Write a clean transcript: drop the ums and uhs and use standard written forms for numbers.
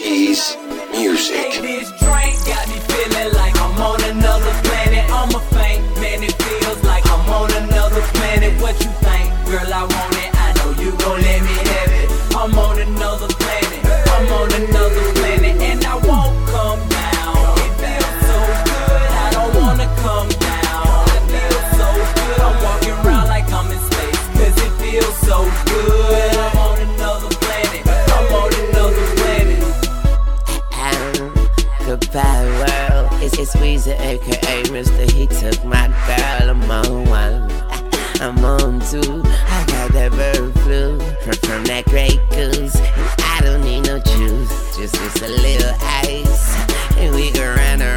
is music. Hey, this drink got me feeling like I'm on another planet. I'm a faint, man, it feels like I'm on another planet. What you think? Girl, I want it. I know you gon' let me have it. I'm on another planet. I'm on another planet, and I won't come down. It feels so good, I don't wanna come down. It feels so good, I'm walking around like I'm in space, cause it feels so good. I'm on another planet. I'm on another planet. Goodbye world, it's Weezy aka Mr. He took my girl. I'm on one, I'm on two. I got that bird flu from that Grey Goose, and I don't need no juice, just a little ice, and we can run around.